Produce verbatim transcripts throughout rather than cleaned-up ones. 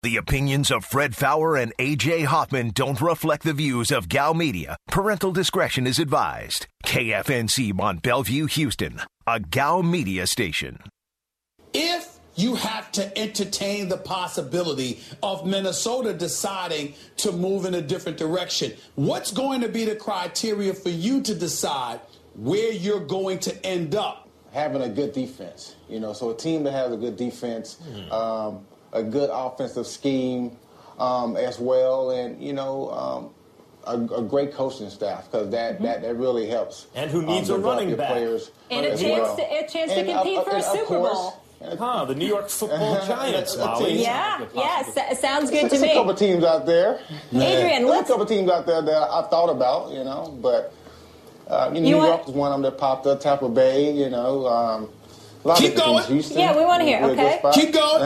The opinions of Fred Faour and A J Hoffman don't reflect the views of Gal Media. Parental discretion is advised. K F N C Mont Bellevue, Houston, a Gal Media station. If you have to entertain the possibility of Minnesota deciding to move in a different direction, what's going to be the criteria for you to decide where you're going to end up? Having a good defense, you know, so a team that has a good defense, mm. um, a good offensive scheme um, as well, and, you know, um, a, a great coaching staff, because that, mm-hmm. that, that really helps. And who needs um, a running back. Players and a chance, well. to, a chance and to compete uh, for a Super course, Bowl. Huh, the New York Football Giants, Molly. Yeah, yeah, s- sounds good There's to me. There's a couple teams out there. Adrian, There's let's... a couple teams out there that I thought about, you know, but uh, you know, you New want... York was one of them that popped up, Tampa Bay, you know. Um, a lot Keep of going. Houston, yeah, we want to hear, okay? Keep going.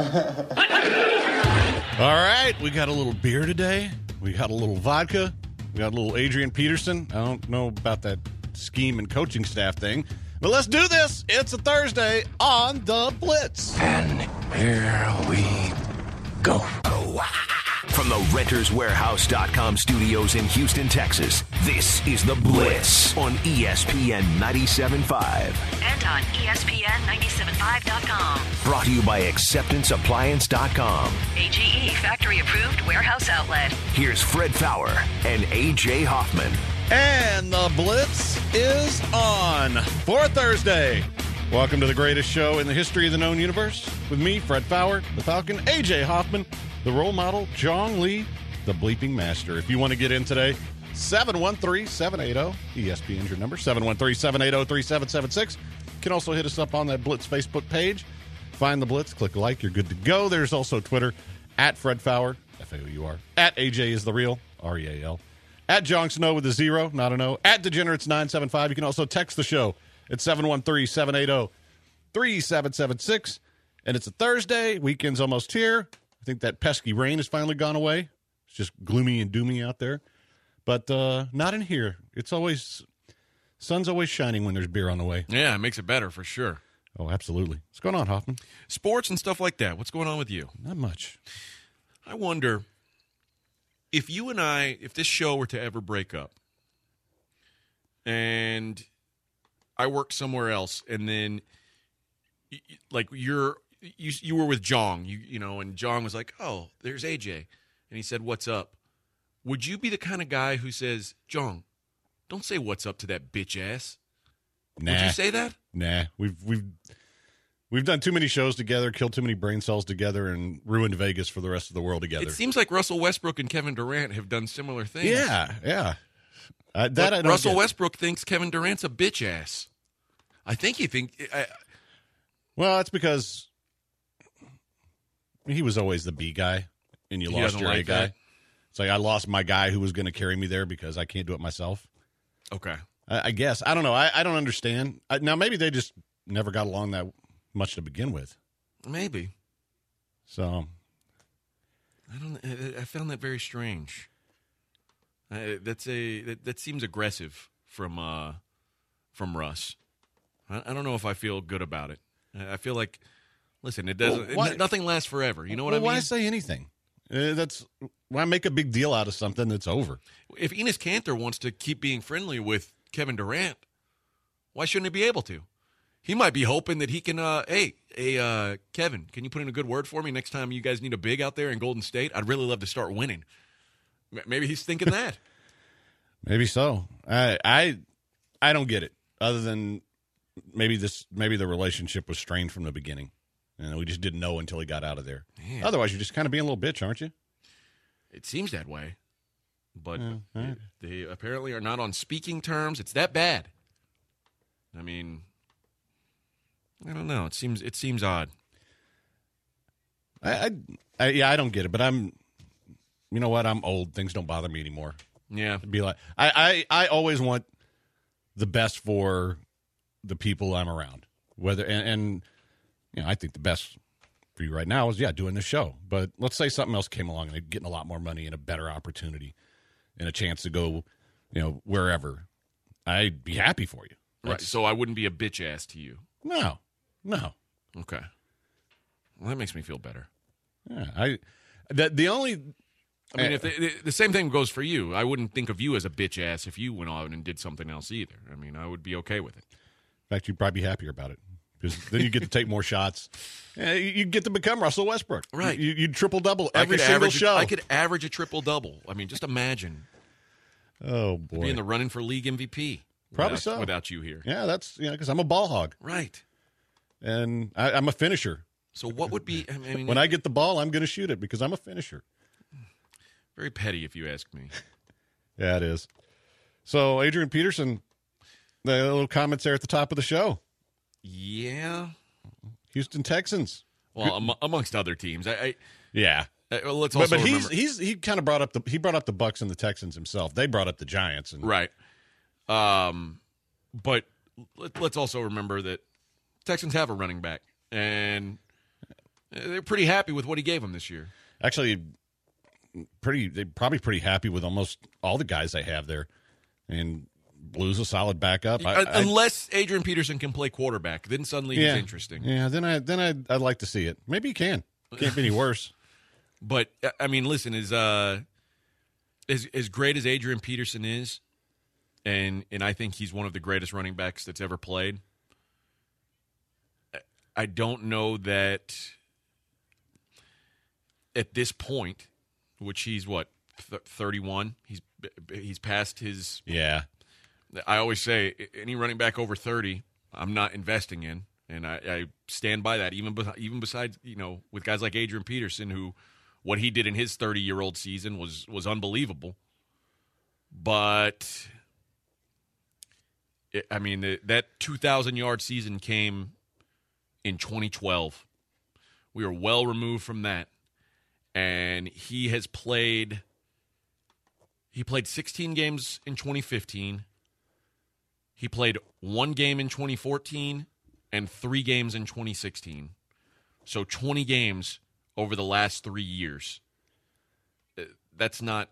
All right, we got a little beer today. We got a little vodka. We got a little Adrian Peterson. I don't know about that scheme and coaching staff thing, but let's do this. It's a Thursday on the Blitz. And here we go. From the Renters Warehouse dot com studios in Houston, Texas, this is The Blitz on E S P N ninety-seven point five. And on E S P N ninety-seven point five dot com. Brought to you by Acceptance Appliance dot com. A G E factory-approved warehouse outlet. Here's Fred Faour and A J Hoffman. And the Blitz is on for Thursday. Welcome to the greatest show in the history of the known universe. With me, Fred Faour, the Falcon, A J Hoffman, the role model, Jong Lee, the bleeping master. If you want to get in today, seven one three, seven eight zero, E S P N's your number, seven one three, seven eight zero, three seven seven six. You can also hit us up on that Blitz Facebook page. Find the Blitz, click like, you're good to go. There's also Twitter, at Fred Faour, F A O U R, at A J is the real, R E A L, at Jong Snow with a zero, not an O, at Degenerates nine seven five. You can also text the show at seven one three, seven eight zero, three seven seven six. And it's a Thursday. Weekend's almost here. I think that pesky rain has finally gone away. It's just gloomy and doomy out there. But uh, not in here. It's always, sun's always shining when there's beer on the way. Yeah, it makes it better for sure. Oh, absolutely. What's going on, Hoffman? Sports and stuff like that. What's going on with you? Not much. I wonder if you and I, if this show were to ever break up and I worked somewhere else and then, like, you're, You you were with Jong, you you know, and Jong was like, "Oh, there's A J," and he said, "What's up?" Would you be the kind of guy who says, "Jong, don't say what's up to that bitch ass"? Nah. Would you say that? Nah, we've we've we've done too many shows together, killed too many brain cells together, and ruined Vegas for the rest of the world together. It seems like Russell Westbrook and Kevin Durant have done similar things. Yeah, yeah. Uh, that I don't Russell get. Westbrook thinks Kevin Durant's a bitch ass. I think he think. I, well, it's because he was always the B guy, and you He lost doesn't your A like guy. that? It's like I lost my guy who was going to carry me there because I can't do it myself. Okay. I, I guess. I don't know. I, I don't understand. I, now, maybe they just never got along that much to begin with. Maybe. So. I don't. I, I found that very strange. Uh, that's a that, that seems aggressive from uh, from Russ. I, I don't know if I feel good about it. I, I feel like. Listen, it doesn't. Well, why, it, nothing lasts forever. You know what well, I mean? Why say anything? Uh, that's why make a big deal out of something that's over. If Enes Kanter wants to keep being friendly with Kevin Durant, why shouldn't he be able to? He might be hoping that he can. Uh, hey, hey, uh, Kevin, can you put in a good word for me next time you guys need a big out there in Golden State? I'd really love to start winning. Maybe he's thinking that. Maybe so. I, I, I don't get it. Other than maybe this, maybe the relationship was strained from the beginning. And we just didn't know until he got out of there. Man. Otherwise, you're just kind of being a little bitch, aren't you? It seems that way. But yeah, right. they, they apparently are not on speaking terms. It's that bad. I mean, I don't know. It seems it seems odd. I, I, I yeah, I don't get it. But I'm, you know what? I'm old. Things don't bother me anymore. Yeah. It'd be like I, I, I always want the best for the people I'm around. Whether and. and You know, I think the best for you right now is, yeah, doing this show. But let's say something else came along and they're getting a lot more money and a better opportunity and a chance to go, you know, wherever. I'd be happy for you. Right. So I wouldn't be a bitch ass to you. No. No. Okay. Well, that makes me feel better. Yeah. I, The, the only I mean, if the, the same thing goes for you. I wouldn't think of you as a bitch ass if you went on and did something else either. I mean, I would be okay with it. In fact, you'd probably be happier about it because then you get to take more shots. Yeah, you you get to become Russell Westbrook. Right. You, you'd triple double I every could single average, show. I could average a triple double. I mean, just imagine. Oh boy, be in the running for league M V P. Probably without, so. Without you here. Yeah, that's yeah, because I'm a ball hog. Right. And I, I'm a finisher. So what would be? I mean, when I get the ball, I'm going to shoot it because I'm a finisher. Very petty, if you ask me. Yeah, it is. So, Adrian Peterson, the little comments there at the top of the show. Yeah. Houston Texans. Well, am- amongst other teams, I. I yeah. Uh, well, let's also but but remember. he's he's he kind of brought up the he brought up the Bucks and the Texans himself. They brought up the Giants. And, right. Um, but let, let's also remember that Texans have a running back, and they're pretty happy with what he gave them this year. Actually. Pretty, they're probably pretty happy with almost all the guys they have there, and Blue's a solid backup. I, Unless I, Adrian Peterson can play quarterback, then suddenly yeah, he's interesting. Yeah, then I then I'd, I'd like to see it. Maybe he can. Can't be any worse. But I mean, listen, as uh, as as great as Adrian Peterson is, and and I think he's one of the greatest running backs that's ever played. I don't know that at this point. Which he's what, thirty-one? He's he's past his. Yeah. I always say any running back over thirty, I'm not investing in, and I, I stand by that. Even even besides, you know, with guys like Adrian Peterson, who what he did in his thirty-year-old season was was unbelievable. But it, I mean, the, that two thousand yard season came in twenty twelve. We are well removed from that. And he has played he played sixteen games in twenty fifteen. He played one game in twenty fourteen and three games in twenty sixteen. So twenty games over the last three years. That's not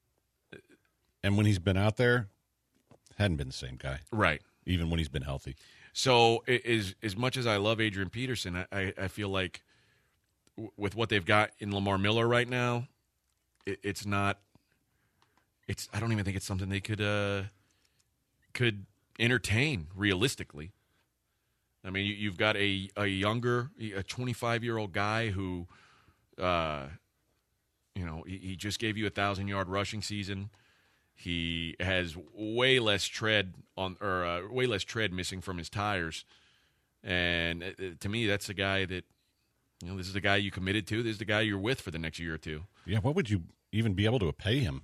And when he's been out there, hadn't been the same guy. Right. Even when he's been healthy. So as as much as I love Adrian Peterson, I, I feel like with what they've got in Lamar Miller right now, it, it's not. It's. I don't even think it's something they could uh, could entertain realistically. I mean, you, you've got a a younger, a twenty-five year old guy who, uh, you know, he, he just gave you a thousand yard rushing season. He has way less tread on, or uh, way less tread missing from his tires, and uh, to me, that's a guy that. You know, this is the guy you committed to. This is the guy you're with for the next year or two. Yeah, what would you even be able to pay him?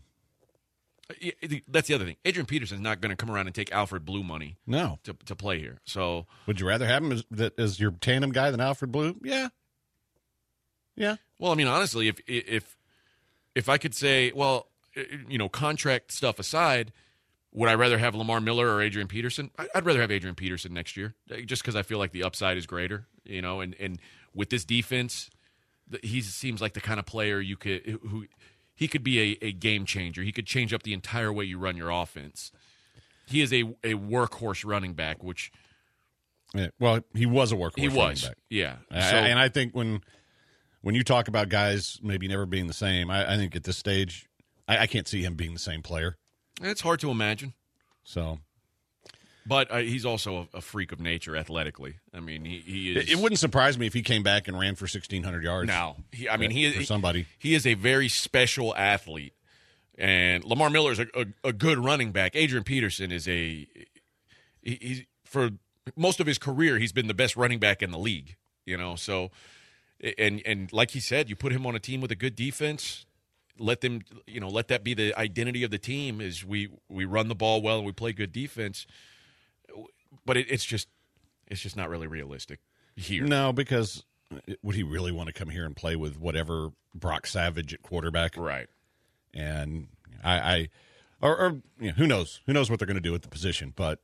That's the other thing. Adrian Peterson's not going to come around and take Alfred Blue money. No, to to play here. So, would you rather have him as, as your tandem guy than Alfred Blue? Yeah, yeah. Well, I mean, honestly, if if if I could say, well, you know, contract stuff aside, would I rather have Lamar Miller or Adrian Peterson? I'd rather have Adrian Peterson next year, just because I feel like the upside is greater. You know, and and with this defense, he seems like the kind of player you could who he could be a, a game changer. He could change up the entire way you run your offense. He is a, a workhorse running back, which yeah, well, he was a workhorse. He was, running back. yeah. So, and I think when when you talk about guys maybe never being the same, I, I think at this stage, I, I can't see him being the same player. It's hard to imagine. So. But uh, he's also a, a freak of nature athletically. I mean, he, he is. It, it wouldn't surprise me if he came back and ran for sixteen hundred yards. No, he, I mean, he is for somebody. He, he is a very special athlete, and Lamar Miller is a, a, a good running back. Adrian Peterson is a he, he's for most of his career he's been the best running back in the league. You know, so and and like he said, you put him on a team with a good defense. Let them, you know, let that be the identity of the team. Is we we run the ball well and we play good defense. But it, it's just it's just not really realistic here. No, because would he really want to come here and play with whatever Brock Savage at quarterback? Right. And I, I or, or you know, who knows? Who knows what they're going to do at the position? But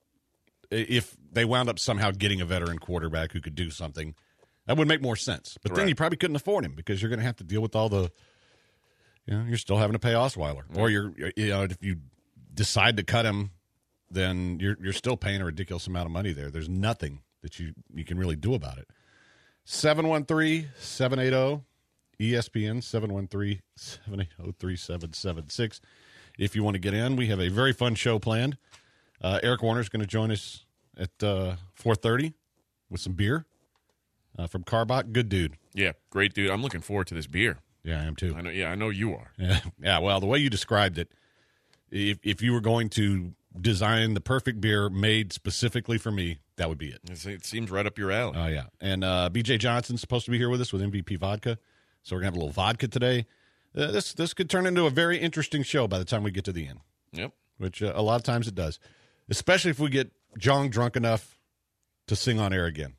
if they wound up somehow getting a veteran quarterback who could do something, that would make more sense. But right. then you probably couldn't afford him because you're going to have to deal with all the, you know, you're still having to pay Osweiler. Mm-hmm. Or you're, you know, if you decide to cut him, then you're you're still paying a ridiculous amount of money there. There's nothing that you, you can really do about it. seven one three, seven eight zero, E S P N, seven one three, seven eight zero, three seven seven six. If you want to get in, we have a very fun show planned. Uh, Eric Warner is going to join us at uh, four thirty with some beer uh, from Carbach. Good dude. Yeah, great dude. I'm looking forward to this beer. Yeah, I am too. I know. Yeah, I know you are. Yeah, yeah. Well, the way you described it, if if you were going to design the perfect beer made specifically for me, that would be it. It's, it seems right up your alley. Oh, uh, yeah. And uh, B J Johnson's supposed to be here with us with M V P Vodka, so we're going to have a little vodka today. Uh, this this could turn into a very interesting show by the time we get to the end. Yep. Which uh, a lot of times it does, especially if we get Jong drunk enough to sing on air again.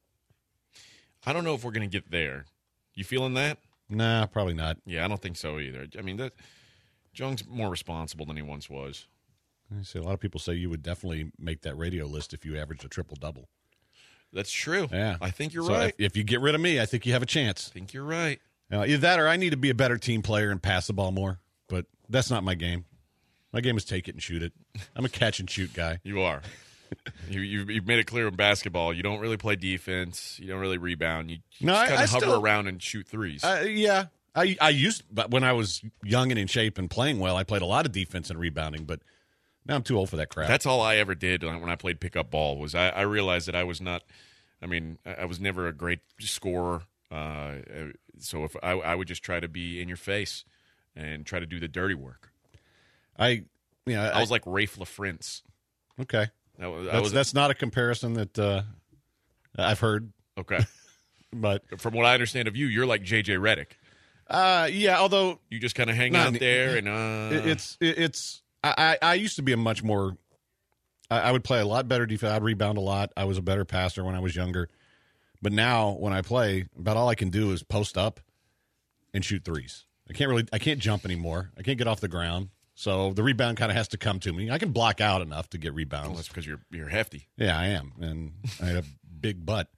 I don't know if we're going to get there. You feeling that? Nah, probably not. Yeah, I don't think so either. I mean, that Jong's more responsible than he once was. I see a lot of people say you would definitely make that radio list if you averaged a triple-double. That's true. Yeah. I think you're so right. If, if you get rid of me, I think you have a chance. I think you're right. Uh, either that or I need to be a better team player and pass the ball more, but that's not my game. My game is take it and shoot it. I'm a catch-and-shoot guy. You are. you, you've, you've made it clear in basketball. You don't really play defense. You don't really rebound. You, you no, just kind I, of hover still, around and shoot threes. Uh, yeah. I, I used, but when I was young and in shape and playing well, I played a lot of defense and rebounding, but now I'm too old for that crap. That's all I ever did when I played pickup ball was I, I realized that I was not, I mean, I was never a great scorer. Uh, so if I, I would just try to be in your face and try to do the dirty work. I, yeah, I, I was like Rafe LaFrance. Okay. That was, that's, was, that's not a comparison that uh, I've heard. Okay. But from what I understand of you, you're like J J Redick. Uh, yeah, although you just kind of hang out there and uh, it's it's I, I used to be a much more I, I would play a lot better defense. I'd rebound a lot. I was a better passer when I was younger, but now when I play, about all I can do is post up and shoot threes. I can't really I can't jump anymore. I can't get off the ground, so the rebound kind of has to come to me. I can block out enough to get rebounds. Oh, that's because you're you're hefty. Yeah, I am, and I had a big butt,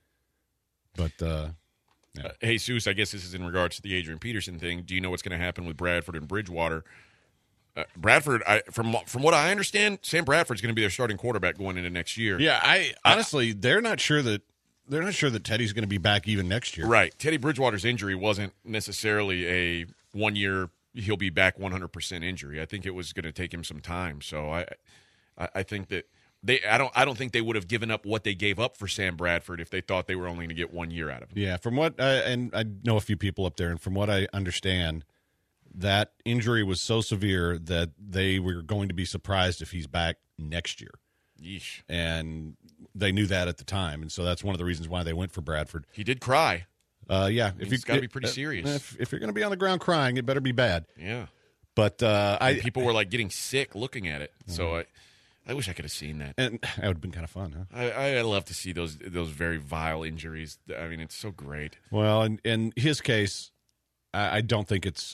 but. uh Yeah. Uh, hey, Seuss, I guess this is in regards to the Adrian Peterson thing. Do you know what's going to happen with Bradford and Bridgewater? Uh, Bradford, I, from from what I understand, Sam Bradford's going to be their starting quarterback going into next year. Yeah, I honestly, I, they're not sure that they're not sure that Teddy's going to be back even next year. Right. Teddy Bridgewater's injury wasn't necessarily a one year he'll be back one hundred percent injury. I think it was going to take him some time. So I, I, I think that. They, I don't, I don't think they would have given up what they gave up for Sam Bradford if they thought they were only going to get one year out of him. Yeah, from what, I, and I know a few people up there, and from what I understand, that injury was so severe that they were going to be surprised if he's back next year. Yeesh. And they knew that at the time, and so that's one of the reasons why they went for Bradford. He did cry. Uh, yeah, if it's got to be pretty serious. If, if you're going to be on the ground crying, it better be bad. Yeah. But uh, I people were like getting sick looking at it, mm-hmm. so I. I wish I could have seen that. And that would have been kind of fun, huh? I, I love to see those those very vile injuries. I mean, it's so great. Well, in, in his case, I, I don't think it's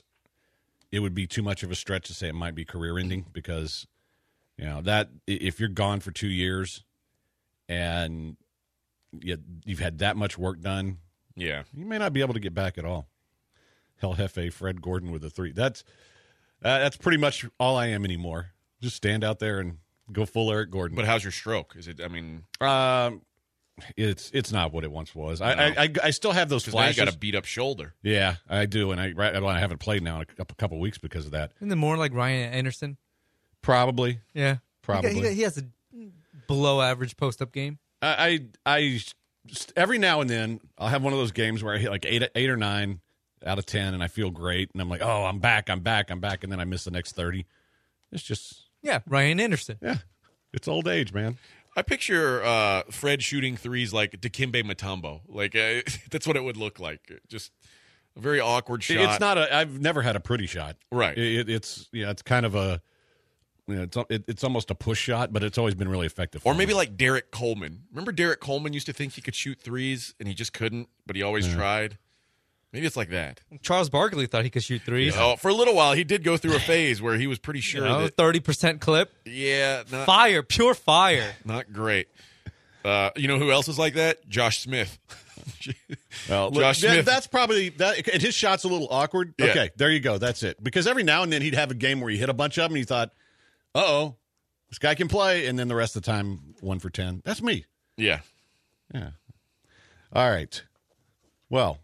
it would be too much of a stretch to say it might be career-ending because, you know, that if you're gone for two years and you, you've had that much work done, yeah, you may not be able to get back at all. Hell Hefe, Fred Gordon with a three. That's uh, that's pretty much all I am anymore. Just stand out there and go full Eric Gordon. But how's your stroke? Is it? I mean, um, it's it's not what it once was. I I, I, I still have those flashes. Now you got a beat up shoulder. Yeah, I do, and I right, I haven't played now in a couple of weeks because of that. Isn't it more like Ryan Anderson? Probably. Yeah, probably. He, he has a below average post up game. I, I I every now and then I'll have one of those games where I hit like eight eight or nine out of ten, and I feel great, and I'm like, oh, I'm back, I'm back, I'm back, and then I miss the next thirty. It's just. Yeah, Ryan Anderson. Yeah, it's old age, man. I picture uh, Fred shooting threes like Dikembe Mutombo. Like uh, that's what it would look like. Just a very awkward shot. It's not a. I've never had a pretty shot. Right. It, it's yeah. It's kind of a. You know, it's it, it's almost a push shot, but it's always been really effective. Or maybe me. Like Derek Coleman. Remember Derek Coleman used to think he could shoot threes and he just couldn't, but he always yeah. tried. Maybe it's like that. Charles Barkley thought he could shoot threes. Yeah. Oh, for a little while, he did go through a phase where he was pretty sure you know, that thirty percent clip. Yeah, not, fire, pure fire. Not great. Uh, you know who else is like that? Josh Smith. well, Josh look, Smith. That's probably that. And his shot's a little awkward. Yeah. Okay, there you go. That's it. Because every now and then he'd have a game where he hit a bunch of them, and you thought, "Uh oh, this guy can play," and then the rest of the time, one for ten. That's me. Yeah, yeah. All right. Well.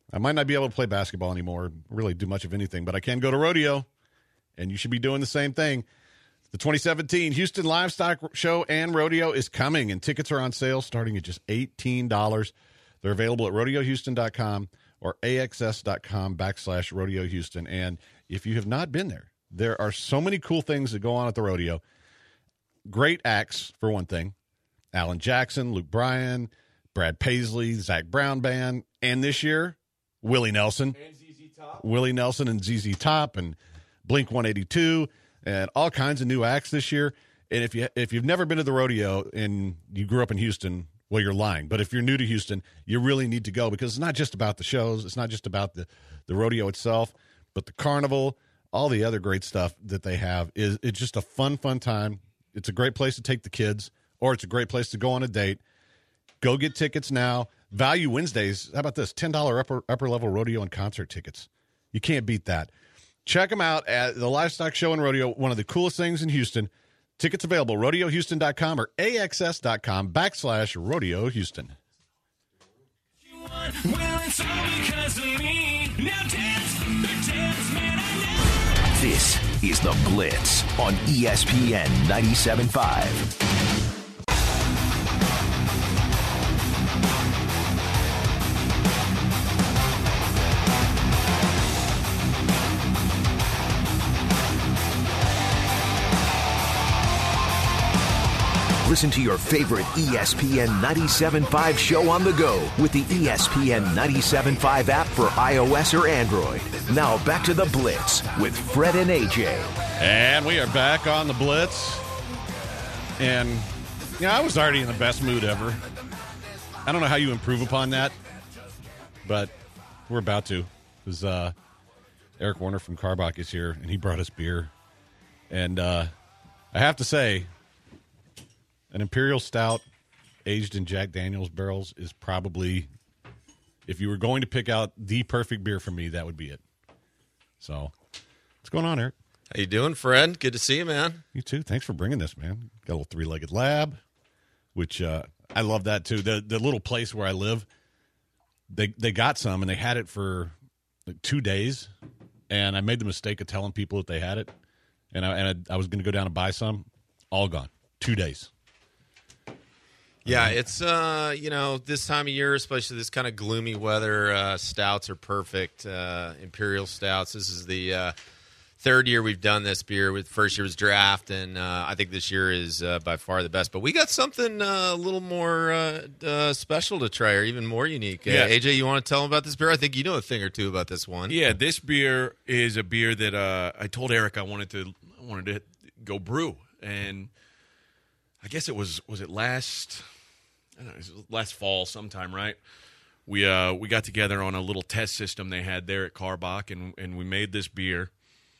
I might not be able to play basketball anymore, really do much of anything, but I can go to rodeo, and you should be doing the same thing. The twenty seventeen Houston Livestock Show and Rodeo is coming, and tickets are on sale starting at just eighteen dollars. They're available at rodeo houston dot com or A X S dot com backslash rodeo Houston. And if you have not been there, there are so many cool things that go on at the rodeo. Great acts, for one thing. Alan Jackson, Luke Bryan, Brad Paisley, Zach Brown Band, and this year, Willie Nelson. And Z Z Top. Willie Nelson and Z Z Top and Blink one eighty-two and all kinds of new acts this year. And if, you, if you've never been to the rodeo and you grew up in Houston, well, you're lying. But if you're new to Houston, you really need to go because it's not just about the shows. It's not just about the, the rodeo itself, but the carnival, all the other great stuff that they have. Is It's just a fun, fun time. It's a great place to take the kids, or it's a great place to go on a date. Go get tickets now. Value Wednesdays. How about this? ten dollars upper, upper level rodeo and concert tickets. You can't beat that. Check them out at the Livestock Show and Rodeo, one of the coolest things in Houston. Tickets available, rodeo houston dot com or A X S dot com backslash rodeo Houston. Well, it's all because of me. Now dance, the dance, man, I know. This is The Blitz on E S P N ninety-seven point five. Listen to your favorite E S P N ninety-seven point five show on the go with the E S P N ninety-seven point five app for iOS or Android. Now back to The Blitz with Fred and A J. And we are back on The Blitz. And, you know, I was already in the best mood ever. I don't know how you improve upon that, but we're about to. Because uh, Eric Warner from Carbach is here, and he brought us beer. And uh, I have to say, an Imperial Stout aged in Jack Daniels barrels is probably, if you were going to pick out the perfect beer for me, that would be it. So, what's going on, Eric? How you doing, Fred? Good to see you, man. You too. Thanks for bringing this, man. Got a little three-legged lab, which uh, I love that too. The the little place where I live, they they got some and they had it for like two days, and I made the mistake of telling people that they had it, and I and I, I was going to go down and buy some, all gone, two days. Yeah, it's, uh, you know, this time of year, especially this kind of gloomy weather, uh, stouts are perfect, uh, Imperial Stouts. This is the uh, third year we've done this beer. With first year was draft, and uh, I think this year is uh, by far the best. But we got something uh, a little more uh, uh, special to try, or even more unique. Uh, Yeah. A J, you want to tell them about this beer? I think you know a thing or two about this one. Yeah, this beer is a beer that uh, I told Eric I wanted to I wanted to go brew, and I guess it was was it last I don't know, it was last fall sometime, right? We uh we got together on a little test system they had there at Carbach, and and we made this beer,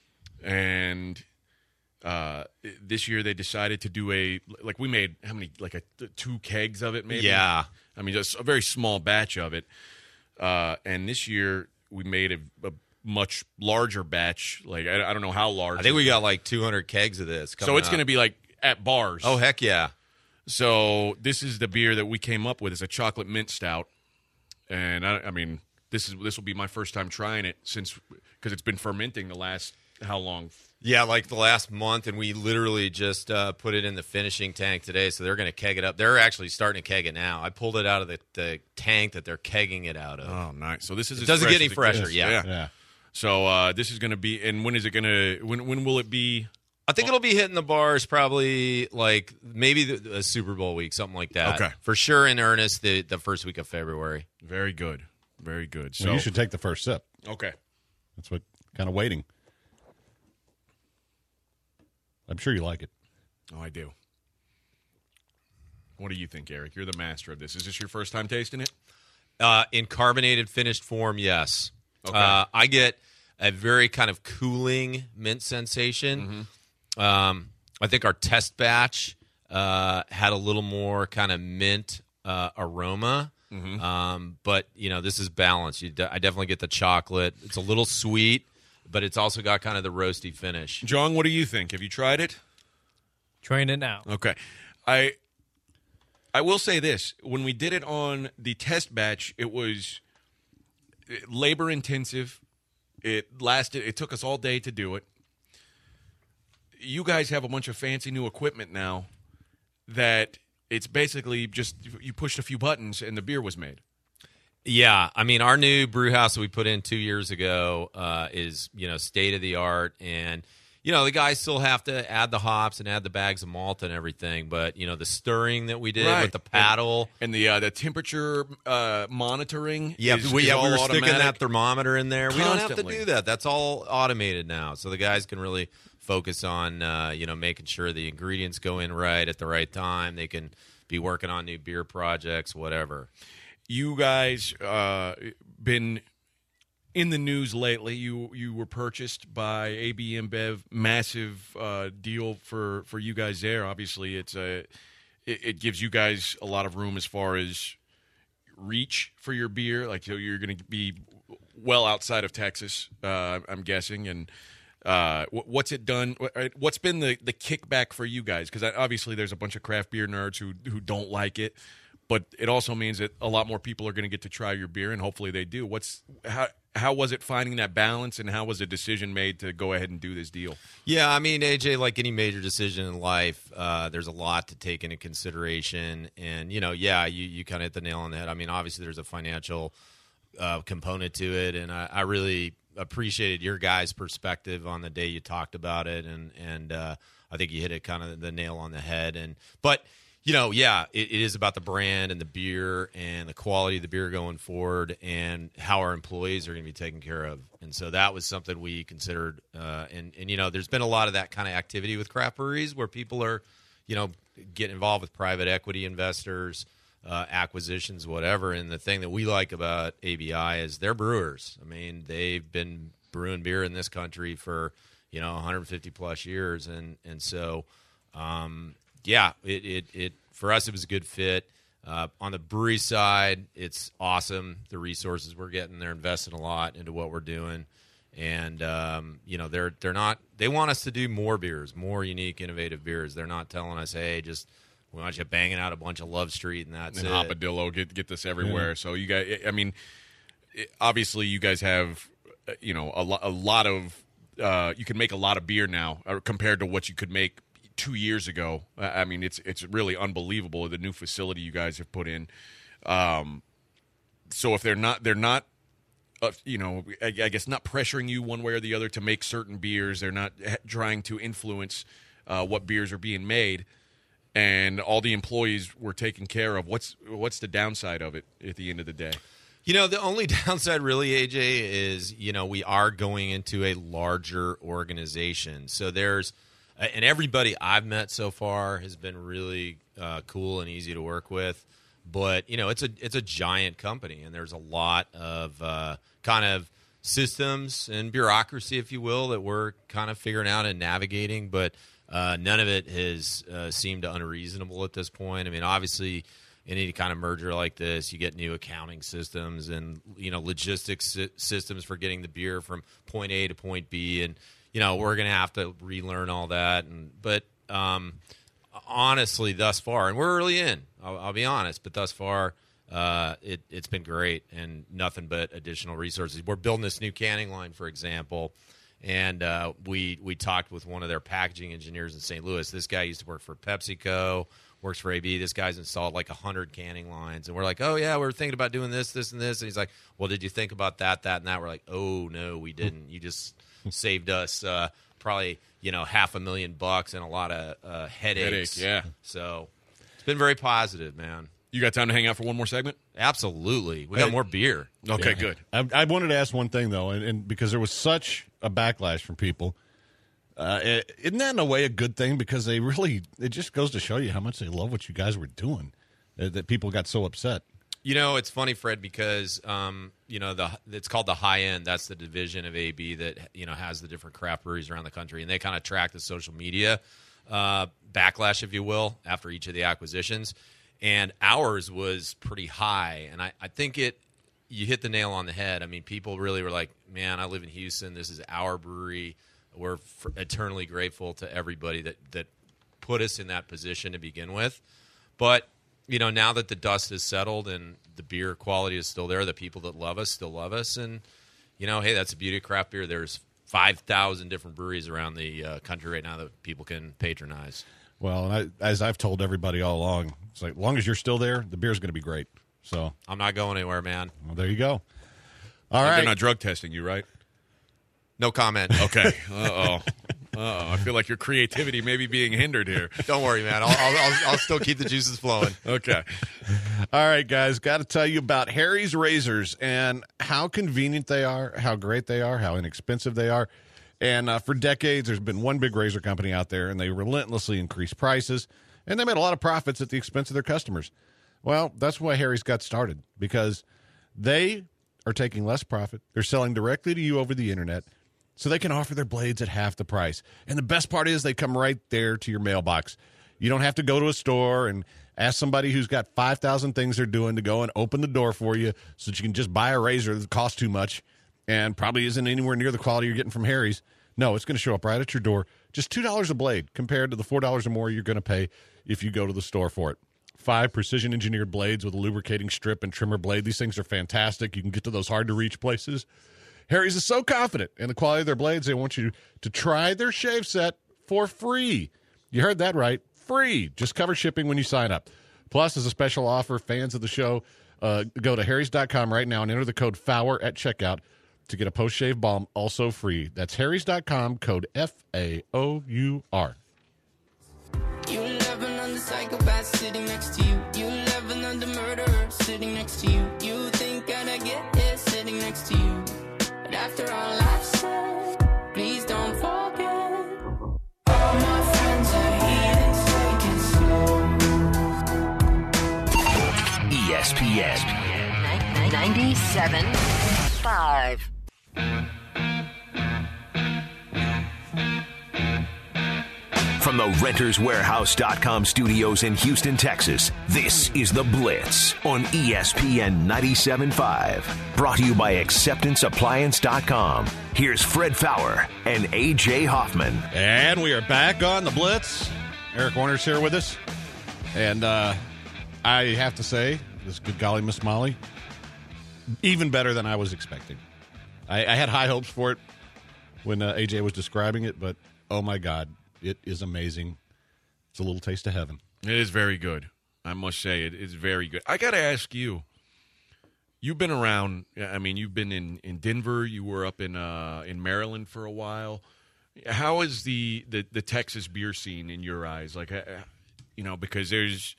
and uh this year they decided to do a like we made how many like a two kegs of it maybe. Yeah, I mean just a very small batch of it, uh, and this year we made a, a much larger batch. Like I, I don't know how large. I think we got like two hundred kegs of this. So it's up. going to be like at bars. Oh, heck yeah. So this is the beer that we came up with. It's a chocolate mint stout, and I, I mean this is this will be my first time trying it since because it's been fermenting the last how long? Yeah, like the last month, and we literally just uh, put it in the finishing tank today. So they're going to keg it up. They're actually starting to keg it now. I pulled it out of the, the tank that they're kegging it out of. Oh, nice. So this is it as doesn't fresh get any as it fresher. gets. Yeah. yeah, Yeah. So uh, this is going to be, and when is it going to? When when will it be? I think it'll be hitting the bars probably like maybe the, the Super Bowl week, something like that. Okay. For sure in earnest the, the first week of February. Very good. Very good. So Well, you should take the first sip. Okay. That's what kind of waiting. I'm sure you like it. Oh, I do. What do you think, Eric? You're the master of this. Is this your first time tasting it? Uh, in carbonated finished form, yes. Okay. Uh, I get a very kind of cooling mint sensation. Mm-hmm. Um, I think our test batch uh, had a little more kind of mint uh, aroma. Mm-hmm. Um, but, you know, this is balanced. You de- I definitely get the chocolate. It's a little sweet, but it's also got kind of the roasty finish. John, what do you think? Have you tried it? Trying it now. Okay. I I will say this. When we did it on the test batch, it was labor intensive. It lasted. It took us all day to do it. You guys have a bunch of fancy new equipment now that it's basically just you pushed a few buttons and the beer was made. Yeah, I mean, our new brew house that we put in two years ago uh, is, you know, state of the art, and you know the guys still have to add the hops and add the bags of malt and everything, but you know the stirring that we did Right. with the paddle and, and the uh, the temperature uh, monitoring. Yeah, is, we, is yeah, all we were sticking automatic. that thermometer in there. We don't have to Constantly. do that. That's all automated now, so the guys can really focus on uh, you know making sure the ingredients go in right at the right time. They can be working on new beer projects, whatever. You guys uh, been in the news lately. You you were purchased by A B InBev. Massive uh, deal for, for you guys there. Obviously, it's a it, it gives you guys a lot of room as far as reach for your beer. Like, so you're going to be well outside of Texas, uh, I'm guessing. And uh, what's it done? What's been the, the kickback for you guys? Because obviously, there's a bunch of craft beer nerds who who don't like it. But it also means that a lot more people are going to get to try your beer, and hopefully they do. What's how how was it finding that balance, and how was the decision made to go ahead and do this deal? Yeah, I mean, A J, like any major decision in life, uh, there's a lot to take into consideration. And, you know, yeah, you, you kind of hit the nail on the head. I mean, obviously there's a financial uh, component to it, and I, I really appreciated your guys' perspective on the day you talked about it, and, and uh, I think you hit it kind of the nail on the head. And But – You know, yeah, it, it is about the brand and the beer and the quality of the beer going forward and how our employees are going to be taken care of. And so that was something we considered. Uh, and, and, you know, there's been a lot of that kind of activity with craft breweries where people are, you know, getting involved with private equity investors, uh, acquisitions, whatever. And the thing that we like about A B I is they're brewers. I mean, they've been brewing beer in this country for, you know, one hundred fifty plus years. And, and so, um, Yeah, it, it it for us it was a good fit. Uh, on the brewery side, it's awesome. The resources we're getting, they're investing a lot into what we're doing, and um, you know they're they're not they want us to do more beers, more unique, innovative beers. They're not telling us, hey, just we want you banging out a bunch of Love Street and that's and it. Hopadillo, get get this everywhere. Yeah. So you guys, I mean, it, obviously you guys have uh, you know a, lo- a lot of uh, you can make a lot of beer now uh, compared to what you could make two years ago. I mean, it's it's really unbelievable the new facility you guys have put in. Um, so if they're not they're not, uh, you know, I, I guess not pressuring you one way or the other to make certain beers. They're not trying to influence uh, what beers are being made, and all the employees were taken care of. What's what's the downside of it at the end of the day? You know, the only downside really, A J, is, you know, we are going into a larger organization. So there's And everybody I've met so far has been really uh, cool and easy to work with, but you know it's a it's a giant company, and there's a lot of uh, kind of systems and bureaucracy, if you will, that we're kind of figuring out and navigating. But uh, none of it has uh, seemed unreasonable at this point. I mean, obviously, in any kind of merger like this, you get new accounting systems and you know logistics sy- systems for getting the beer from point A to point B, and you know, we're going to have to relearn all that. And But um, honestly, thus far, and we're early in, I'll, I'll be honest, but thus far, uh, it, it's been great and nothing but additional resources. We're building this new canning line, for example, and uh, we we talked with one of their packaging engineers in Saint Louis. This guy used to work for PepsiCo, works for A B. This guy's installed like one hundred canning lines. And we're like, oh, yeah, we were thinking about doing this, this, and this. And he's like, well, did you think about that, that, and that? We're like, oh, no, we didn't. You just saved us uh, probably, you know, half a million bucks and a lot of uh, headaches. Headache, yeah. So it's been very positive, man. You got time to hang out for one more segment? Absolutely. We Hey. got more beer. Okay, Yeah. good. I, I wanted to ask one thing, though, and, and because there was such a backlash from people. Uh, it, isn't that in a way a good thing? Because they really, it just goes to show you how much they love what you guys were doing, uh, that people got so upset. You know, it's funny, Fred, because um, you know the it's called the High End. That's the division of A B that you know has the different craft breweries around the country, and they kind of track the social media uh, backlash, if you will, after each of the acquisitions. And ours was pretty high, and I, I think it you hit the nail on the head. I mean, people really were like, "Man, I live in Houston. This is our brewery. We're f- eternally grateful to everybody that that put us in that position to begin with." But you know, now that the dust has settled and the beer quality is still there, the people that love us still love us. And, you know, hey, that's the beauty of craft beer. There's five thousand different breweries around the uh, country right now that people can patronize. Well, and I, as I've told everybody all along, it's like, as long as you're still there, the beer's going to be great. So I'm not going anywhere, man. Well, there you go. All and right. They're not drug testing you, right? No comment. Okay. Uh-oh. Uh-oh. I feel like your creativity may be being hindered here. Don't worry, man. I'll, I'll, I'll, I'll still keep the juices flowing. Okay. All right, guys. Got to tell you about Harry's Razors and how convenient they are, how great they are, how inexpensive they are. And uh, for decades, there's been one big razor company out there, and they relentlessly increase prices, and they made a lot of profits at the expense of their customers. Well, that's why Harry's got started, because they are taking less profit. They're selling directly to you over the internet, so they can offer their blades at half the price. And the best part is they come right there to your mailbox. You don't have to go to a store and ask somebody who's got five thousand things they're doing to go and open the door for you so that you can just buy a razor that costs too much and probably isn't anywhere near the quality you're getting from Harry's. No, it's going to show up right at your door. Just two dollars a blade compared to the four dollars or more you're going to pay if you go to the store for it. Five precision-engineered blades with a lubricating strip and trimmer blade. These things are fantastic. You can get to those hard-to-reach places. Harry's is so confident in the quality of their blades, they want you to try their shave set for free. You heard that right. Free. Just cover shipping when you sign up. Plus, as a special offer, fans of the show, uh, go to harrys dot com right now and enter the code F O U R at checkout to get a post-shave balm also free. That's harrys dot com, code F A O U R. You love another psychopath sitting next to you. You love another murderer sitting next to you. You think I'd get it sitting next to you. But after all I've said, please don't forget. All my friends are heathens, take it slow. E S P N ninety-seven point five. From the renters warehouse dot com studios in Houston, Texas, this is The Blitz on E S P N ninety-seven point five. Brought to you by acceptance appliance dot com. Here's Fred Fowler and A J Hoffman. And we are back on The Blitz. Eric Warner's here with us. And uh, I have to say, this good golly Miss Molly, even better than I was expecting. I, I had high hopes for it when uh, A J was describing it, but oh my God. It is amazing. It's a little taste of heaven. It is very good. I must say, it is very good. I got to ask you, you've been around, I mean, you've been in, in Denver. You were up in uh, in Maryland for a while. How is the, the, the Texas beer scene in your eyes? Like, uh, you know, because there's,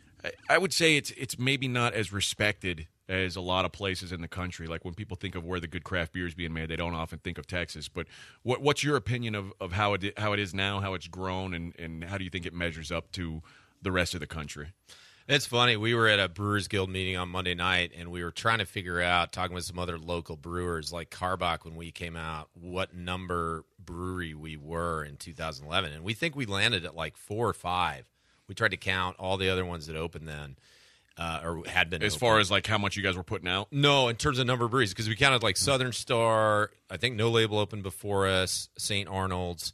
I would say it's it's maybe not as respected as a lot of places in the country. Like when people think of where the good craft beer is being made, they don't often think of Texas. But what, what's your opinion of, of how it how it is now, how it's grown, and, and how do you think it measures up to the rest of the country? It's funny. We were at a Brewers Guild meeting on Monday night, and we were trying to figure out, talking with some other local brewers, like Karbach when we came out, what number brewery we were in two thousand eleven. And we think we landed at like four or five. We tried to count all the other ones that opened then. Uh, or had been as open. far as like how much you guys were putting out? No, in terms of number of breweries, because we counted like Southern Star, I think No Label opened before us, Saint Arnold's,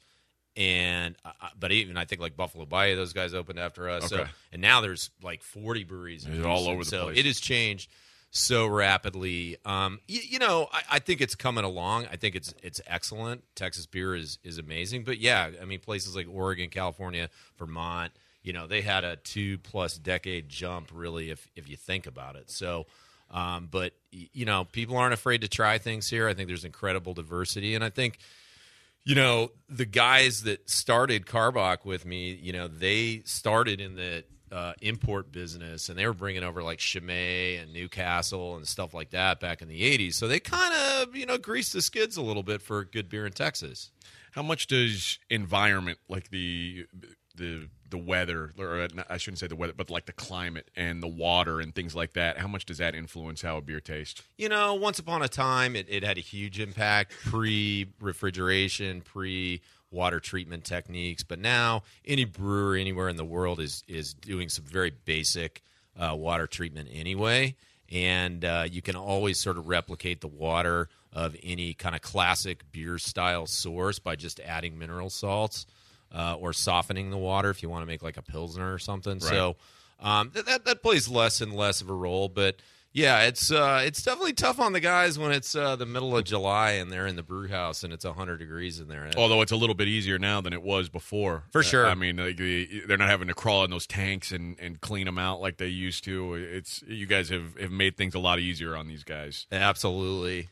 and uh, but even I think like Buffalo Bayou, those guys opened after us. Okay. So and now there's like forty breweries. It's all over the so place. It has changed so rapidly. Um, you, you know, I, I think it's coming along. I think it's it's excellent. Texas beer is is amazing, but yeah, I mean places like Oregon, California, Vermont. You know, they had a two-plus decade jump, really, if if you think about it. So, um, but, you know, people aren't afraid to try things here. I think there's incredible diversity. And I think, you know, the guys that started Karbach with me, you know, they started in the uh, import business, and they were bringing over, like, Chimay and Newcastle and stuff like that back in the eighties. So they kind of, you know, greased the skids a little bit for good beer in Texas. How much does environment, like the the the weather, or I shouldn't say the weather, but like the climate and the water and things like that, how much does that influence how a beer tastes? You know, once upon a time, it, it had a huge impact, pre-refrigeration, pre-water treatment techniques. But now, any brewer anywhere in the world is is doing some very basic uh, water treatment anyway. And uh, you can always sort of replicate the water of any kind of classic beer-style source by just adding mineral salts. Uh, or softening the water if you want to make like a Pilsner or something. Right. So, um, that, that that plays less and less of a role. But yeah, it's uh, it's definitely tough on the guys when it's uh, the middle of July and they're in the brew house and it's one hundred degrees in there. Although it's a little bit easier now than it was before. For sure. I mean, like, they're not having to crawl in those tanks and, and clean them out like they used to. It's you guys have, have made things a lot easier on these guys. Absolutely.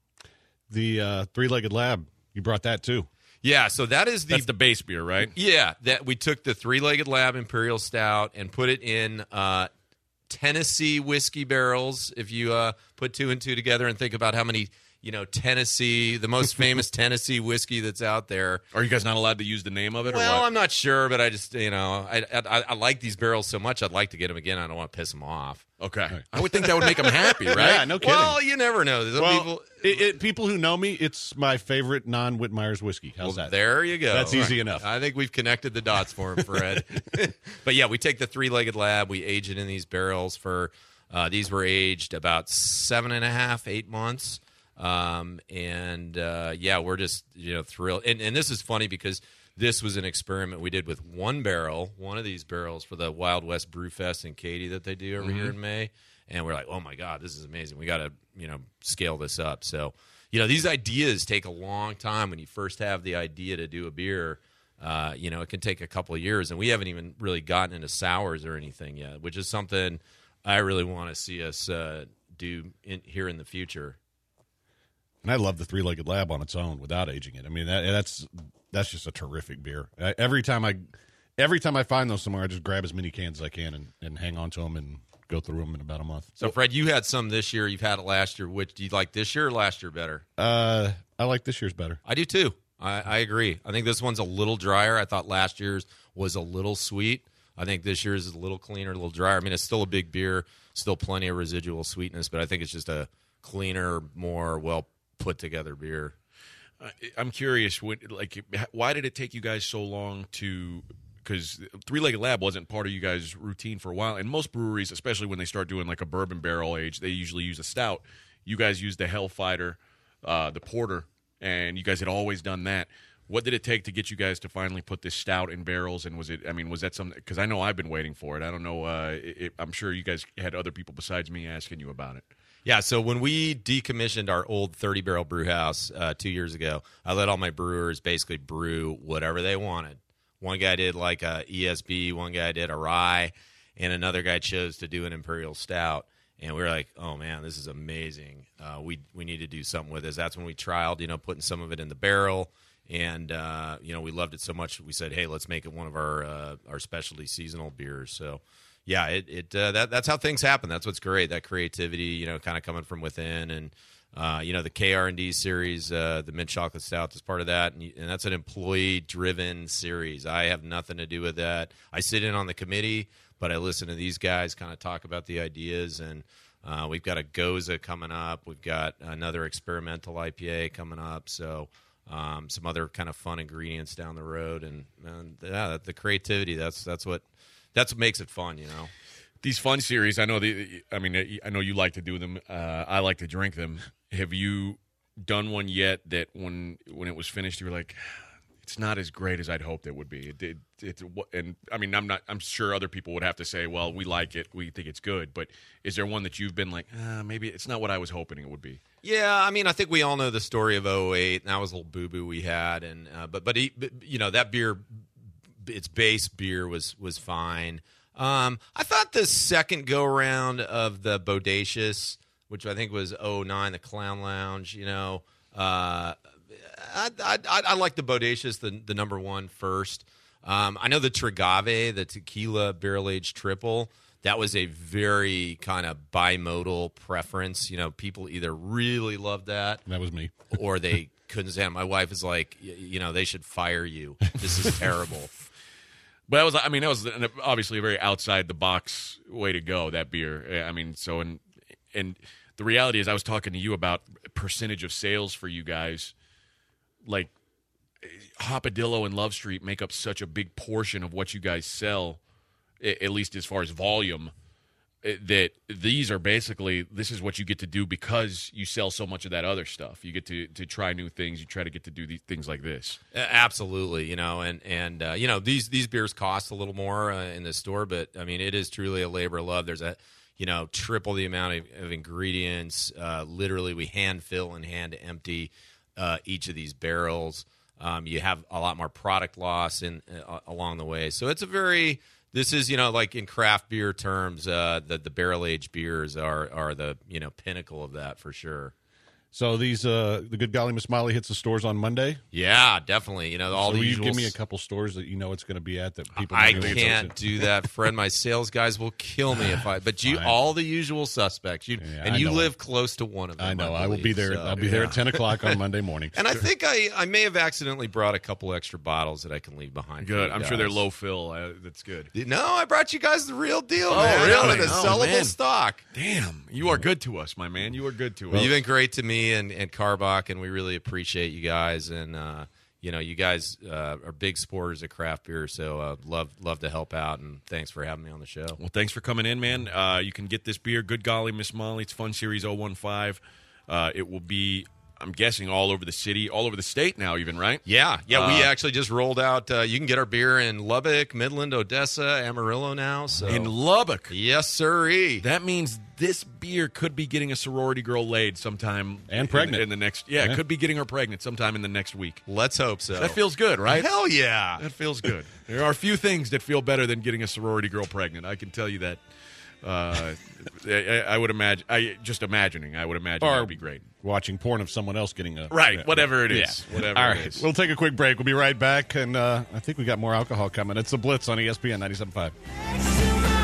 The uh, three-legged lab, you brought that too. Yeah, so that is the That's the base beer, right? Yeah, that we took the three-legged lab Imperial Stout and put it in uh, Tennessee whiskey barrels. If you uh, put two and two together and think about how many, you know, Tennessee, the most famous Tennessee whiskey that's out there. Are you guys not allowed to use the name of it? Well, or what? I'm not sure, but I just, you know, I, I I like these barrels so much, I'd like to get them again. I don't want to piss them off. Okay. I would think that would make them happy, right? Yeah, no kidding. Well, you never know. Some Well, people, it, it, people who know me, it's my favorite non-Whitmeyer's whiskey. How's well, that? there you go. That's easy enough. I think we've connected the dots for him, Fred. But yeah, we take the three-legged lab, we age it in these barrels for. Uh, these were aged about seven and a half, eight months. Um, and, uh, yeah, we're just, you know, thrilled. And, and this is funny because this was an experiment we did with one barrel, one of these barrels for the Wild West Brew Fest in Katy that they do every Mm-hmm. year in May. And we're like, oh, my God, this is amazing. We got to, you know, scale this up. So, you know, these ideas take a long time when you first have the idea to do a beer. Uh, you know, it can take a couple of years. And we haven't even really gotten into sours or anything yet, which is something – I really want to see us uh, do in, here in the future. And I love the three-legged lab on its own without aging it. I mean, that, that's that's just a terrific beer. I, every time I every time I find those somewhere, I just grab as many cans as I can and, and hang on to them and go through them in about a month. So, Fred, you had some this year. You've had it last year. Which do you like this year or last year better? Uh, I like this year's better. I do too. I, I agree. I think this one's a little drier. I thought last year's was a little sweet. I think this year's is a little cleaner, a little drier. I mean, it's still a big beer, still plenty of residual sweetness, but I think it's just a cleaner, more well put together beer. Uh, I'm curious, what, like, why did it take you guys so long to? Because three-legged lab wasn't part of you guys' routine for a while, and most breweries, especially when they start doing like a bourbon barrel age, they usually use a stout. You guys used the Hellfighter, uh, the porter, and you guys had always done that. What did it take to get you guys to finally put this stout in barrels? And was it, I mean, was that something, because I know I've been waiting for it. I don't know. Uh, it, I'm sure you guys had other people besides me asking you about it. Yeah, so when we decommissioned our old thirty-barrel brew house uh, two years ago, I let all my brewers basically brew whatever they wanted. One guy did like a E S B, one guy did a rye, and another guy chose to do an Imperial Stout. And we were like, oh, man, this is amazing. Uh, we we need to do something with this. That's when we trialed, you know, putting some of it in the barrel. And, uh, you know, we loved it so much, we said, hey, let's make it one of our uh, our specialty seasonal beers. So, yeah, it, it uh, that that's how things happen. That's what's great, that creativity, you know, kind of coming from within. And, uh, you know, the K R and D series, uh, the Mint Chocolate Stout is part of that. And, and that's an employee-driven series. I have nothing to do with that. I sit in on the committee, but I listen to these guys kind of talk about the ideas. And uh, we've got a Goza coming up. We've got another experimental I P A coming up. So, Um, some other kind of fun ingredients down the road, and, and yeah, the creativity. That's that's what that's what makes it fun, you know. These fun series, I know. The, I mean, I know you like to do them. Uh, I like to drink them. Have you done one yet that when when it was finished, you were like, it's not as great as I'd hoped it would be? It did. It, and I mean, I'm not. I'm sure other people would have to say, well, we like it, we think it's good. But is there one that you've been like, uh, maybe it's not what I was hoping it would be? Yeah, I mean, I think we all know the story of oh eight, and that was a little boo-boo we had, and uh, but but, he, but you know, that beer, its base beer was was fine. Um, I thought the second go around of the Bodacious, which I think was oh nine, the Clown Lounge, you know, uh, I I, I, I like the Bodacious, the the number one first. Um, I know the Trigave, the tequila barrel aged triple. That was a very kind of bimodal preference. You know, people either really loved that. That was me. Or they couldn't stand it. My wife is like, you know, they should fire you. This is terrible. But that was, I mean, that was obviously a very outside the box way to go, that beer. I mean, so, and, and the reality is I was talking to you about percentage of sales for you guys. Like, Hopadillo and Love Street make up such a big portion of what you guys sell, at least as far as volume. that these are basically, this is what you get to do because you sell so much of that other stuff. You get to, to try new things. You try to get to do these things like this. Absolutely, you know, and and uh, you know these these beers cost a little more uh, in the store, but I mean it is truly a labor of love. There's a you know triple the amount of, of ingredients. Uh, literally, we hand fill and hand empty uh, each of these barrels. Um, you have a lot more product loss in uh, along the way, so it's a very This is, you know, like in craft beer terms, uh, the the barrel aged beers are are the you know pinnacle of that for sure. So these, uh, the Good Golly Miss Molly hits the stores on Monday? Yeah, definitely. You know, all so the you usuals. give me a couple stores that you know it's going to be at that people. I can't do that, Fred. My sales guys will kill me if I. But you, Fine. all the usual suspects. You Yeah, and I you know. live close to one of them. I know. I, I will be believe, there. so, I'll be there yeah. at ten o'clock on Monday morning. And I think I, I may have accidentally brought a couple extra bottles that I can leave behind. for Good. you I'm sure they're guys. low fill. Uh, that's good. No, I brought you guys the real deal, Oh, man. really? The Oh, sellable man. stock. Damn, you are good to us, my man. You are good to us. Well, you've been great to me and, and Carbach, and we really appreciate you guys. And uh, you know, you guys uh, are big supporters of craft beer, so uh, love love to help out. And thanks for having me on the show. Well, thanks for coming in, man. Uh, you can get this beer, Good Golly Miss Molly. It's Fun Series oh one five. Uh, it will be, I'm guessing, all over the city, all over the state now, even, right? Yeah, yeah. Uh, we actually just rolled out. Uh, you can get our beer in Lubbock, Midland, Odessa, Amarillo now. So In Lubbock. yes, sirree. That means this beer could be getting a sorority girl laid sometime. And in- pregnant. In the next, yeah, Yeah. it could be getting her pregnant sometime in the next week. Let's hope so. That feels good, right? Hell yeah. That feels good. There are a few things that feel better than getting a sorority girl pregnant. I can tell you that. Uh, I, I would imagine. I just imagining. I would imagine that Or would be great. watching porn of someone else getting a Right, yeah. whatever it is. Yeah. Whatever All it right, is. we'll take a quick break. We'll be right back, and uh, I think we got more alcohol coming. It's the Blitz on E S P N ninety-seven point five.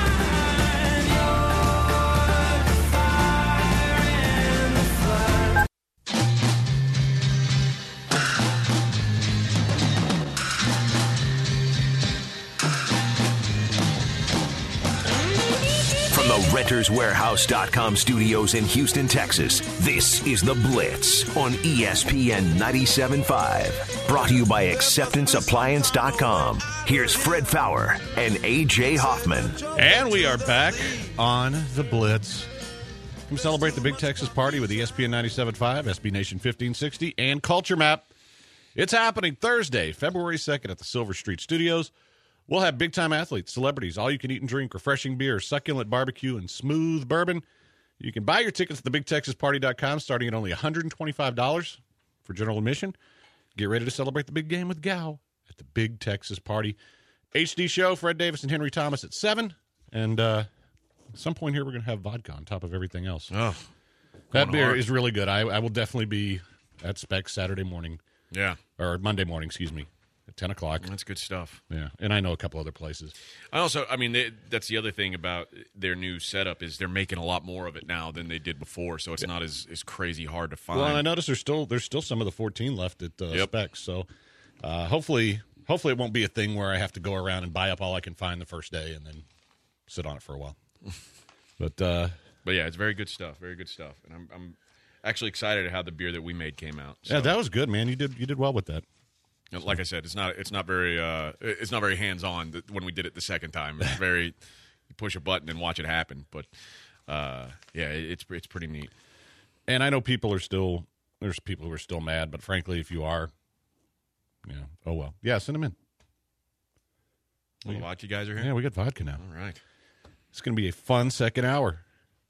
From the Renters Warehouse dot com studios in Houston, Texas, this is The Blitz on E S P N ninety-seven point five. Brought to you by Acceptance Appliance dot com. Here's Fred Fowler and A J Hoffman. And we are back on the Blitz. We celebrate the Big Texas Party with E S P N ninety-seven point five, S B Nation fifteen sixty, and Culture Map. It's happening Thursday, February second at the Silver Street Studios. We'll have big-time athletes, celebrities, all-you-can-eat and drink, refreshing beer, succulent barbecue, and smooth bourbon. You can buy your tickets at the big texas party dot com starting at only one hundred twenty-five dollars for general admission. Get ready to celebrate the big game with Gow at the Big Texas Party. H D show, Fred Davis and Henry Thomas at seven. And uh, at some point here, we're going to have vodka on top of everything else. Oh, that going beer hard. is really good. I, I will definitely be at Specs Saturday morning, yeah, or Monday morning, excuse me, at ten o'clock. that's good stuff. Yeah, and I know a couple other places. I also, I mean, they, that's the other thing about their new setup is they're making a lot more of it now than they did before, so it's not as, as crazy hard to find. Well, and I noticed there's still there's still some of the fourteen left at uh, Yep. Specs, so uh, hopefully hopefully it won't be a thing where I have to go around and buy up all I can find the first day and then sit on it for a while. But uh, But yeah, it's very good stuff. Very good stuff, and I'm, I'm actually excited at how the beer that we made came out. So, yeah, that was good, man. You did you did well with that. like I said, it's not it's not very uh, it's not very hands on when we did it the second time. It's very you push a button and watch it happen. But uh, yeah, it, it's it's pretty neat. And I know people are still there's people who are still mad, but frankly, if you are, yeah, oh well, yeah, send them in. Well, the vodka guys are here. Yeah, we got vodka now. All right. It's going to be a fun second hour.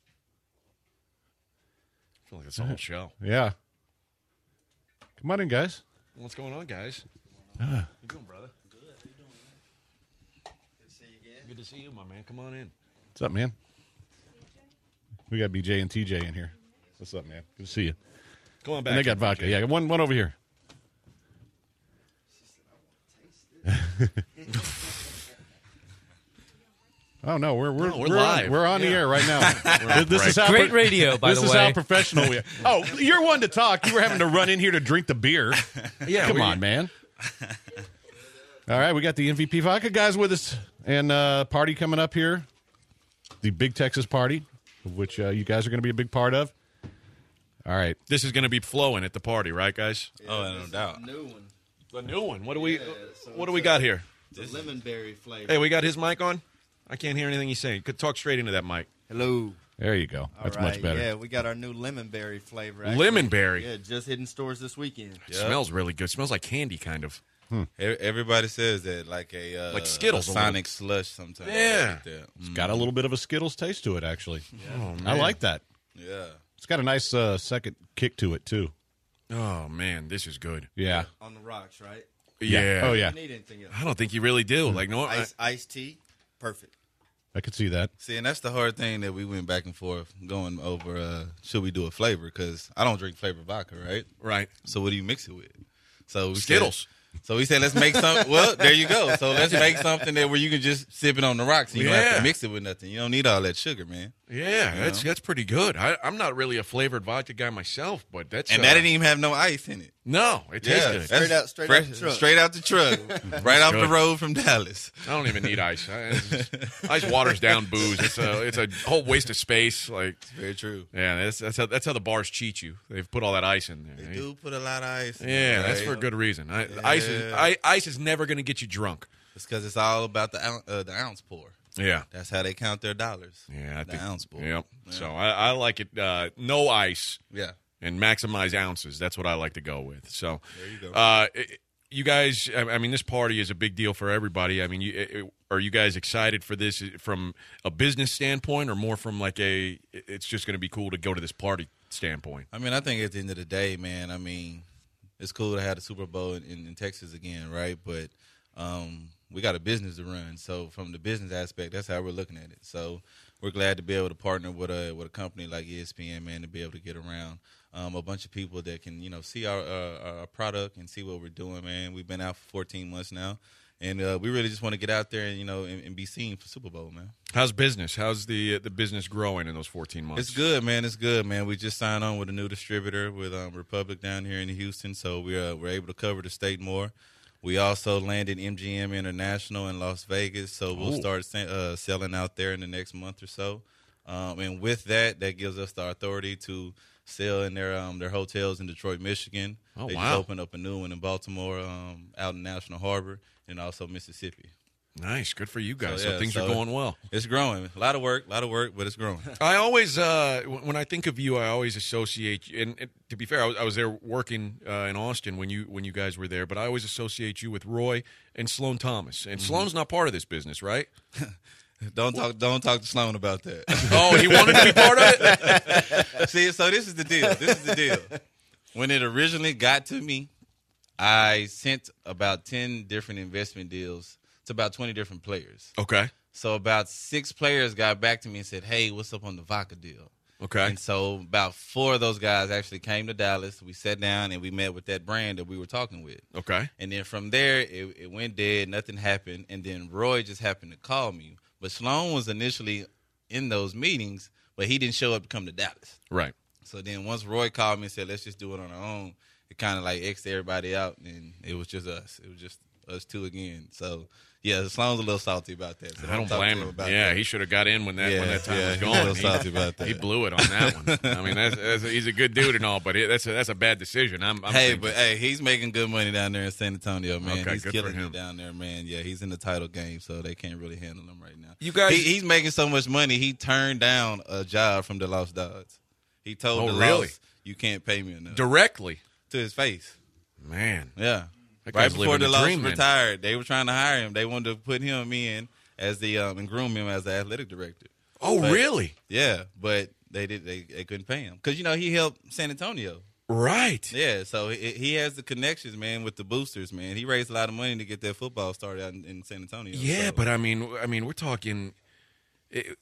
I feel like it's the whole show. Yeah. Come on in, guys. What's going on, guys? Ah. How you doing, brother? Good. How you doing, man? Good to see you again. Good to see you, my man. Come on in. What's up, man? We got B J and T J in here. What's up, man? Good to see you. Come on back. And they got here, vodka. B J. Yeah, one one over here. Oh no, we're we're No, we're we're live. On, we're on the Yeah. air right now. this is how Great pro- radio, by this the is way. how professional we are. Oh, you're one to talk. You were having to run in here to drink the beer. Yeah, come we- on, man. All right, we got the M V P Vodka guys with us, and uh, party coming up here, the Big Texas Party, of which uh, you guys are going to be a big part of. All right, This is going to be flowing at the party, right, guys? Oh, no doubt. New one. The new one. What do we? Yeah, so what do it's we a- got here? The lemon berry flavor. Hey, we got his mic on. I can't hear anything he's saying. Could talk straight into that mic. Hello. There you go. That's All right. much better. Yeah, we got our new lemon berry flavor. Actually. Lemon berry. Yeah, just hitting stores this weekend. It smells really good. It smells like candy, kind of. Hmm. Everybody says that, like a uh, like Skittles, a Sonic slush. Sometimes, yeah, like that. It's got a little bit of a Skittles taste to it, actually. Yeah. Oh, I like that. Yeah, it's got a nice uh, second kick to it too. Oh man, this is good. Yeah, on the rocks, right? Yeah. yeah. Oh yeah. You need anything else? I don't think you really do. Like no ice, I, iced tea, perfect. I could see that. See, and that's the hard thing that we went back and forth going over. Uh, should we do a flavor? Because I don't drink flavored vodka, right? Right. So what do you mix it with? So we Skittles. Said, so we said let's make some. Well, there you go. So let's make something that where you can just sip it on the rocks. And you yeah. don't have to mix it with nothing. You don't need all that sugar, man. Yeah, you that's know? that's pretty good. I, I'm not really a flavored vodka guy myself, but that's and uh, that didn't even have no ice in it. No, it tastes yeah, good. Straight out, straight fresh, out the truck. Straight out the truck, right off the road from Dallas. I don't even need ice. I, just, ice waters down booze. It's a it's a whole waste of space. Like it's very true. Yeah, that's that's how that's how the bars cheat you. They've put all that ice in there. They do put a lot of ice. In yeah, there, that's right? for a good reason. I, yeah. Ice is I, ice is never going to get you drunk. It's because it's all about the ounce, uh, the ounce pour. Yeah, that's how they count their dollars. Yeah, I the think, ounce pour. Yep. Yeah. So I, I like it. Uh, no ice. Yeah. And maximize ounces. That's what I like to go with. So there you go. Uh, it, you guys, I, I mean, this party is a big deal for everybody. I mean, you, it, are you guys excited for this from a business standpoint, or more from like a? It's just going to be cool to go to this party standpoint. I mean, I think at the end of the day, man. I mean, it's cool to have the Super Bowl in, in, in Texas again, right? But um, we got a business to run. So from the business aspect, that's how we're looking at it. So we're glad to be able to partner with a with a company like E S P N, man, to be able to get around um, a bunch of people that can, you know, see our, uh, our product and see what we're doing, man. We've been out for fourteen months now, and uh, we really just want to get out there and, you know, and, and be seen for Super Bowl, man. How's business? How's the uh, the business growing in those fourteen months? It's good, man. It's good, man. We just signed on with a new distributor with um, Republic down here in Houston, so we're uh, we're able to cover the state more. We also landed M G M International in Las Vegas, so we'll Ooh. start uh, selling out there in the next month or so. Um, and with that, that gives us the authority to sell in their um, their hotels in Detroit, Michigan. Oh, they wow. just opened up a new one in Baltimore, um, out in National Harbor, and also Mississippi. Nice, good for you guys. So, So, yeah, things so are going well. It's growing. A lot of work, a lot of work, but it's growing. I always, uh, when I think of you, I always associate you. And, and to be fair, I was, I was there working uh, in Austin when you when you guys were there. But I always associate you with Roy and Sloan Thomas. And Mm-hmm. Sloan's not part of this business, right? Don't talk. Don't talk to Sloan about that. Oh, he wanted to be part of it. See, so this is the deal. This is the deal. When it originally got to me, I sent about ten different investment deals to about twenty different players. Okay. So about six players got back to me and said, "Hey, what's up on the vodka deal?" Okay. And so about four of those guys actually came to Dallas. We sat down and we met with that brand that we were talking with. Okay. And then from there, it, it went dead. Nothing happened. And then Roy just happened to call me. But Sloan was initially in those meetings, but he didn't show up to come to Dallas. Right. So then once Roy called me and said, let's just do it on our own, it kind of like X'd everybody out, and it was just us. It was just us two again. So, yeah, Sloan's a little salty about that. So I don't talk to blame him. about yeah, that. he should have got in when that Yeah, when that time yeah, was he's a gone. little salty about that. He blew it on that one. I mean, that's, that's a, he's a good dude and all, but it, that's a, that's a bad decision. I'm, I'm hey, thinking- but hey, he's making good money down there in San Antonio, man. Okay, he's good for killing him. it down there, man. Yeah, he's in the title game, so they can't really handle him right now. You guys- he, he's making so much money. He turned down a job from the Lost Dogs. He told Oh, the really? Lost, "You can't pay me enough." directly. To his face. Man, Yeah. That Right guy's before living the the Lost dream, then. retired, they were trying to hire him. They wanted to put him in as the um, and groom him as the athletic director. Oh, But- really? Yeah, but they did. They, they couldn't pay him because you know he helped San Antonio. Right. Yeah, so he, he has the connections, man, with the boosters, man. He raised a lot of money to get that football started out in, in San Antonio. Yeah, so. but I mean, I mean, we're talking. It,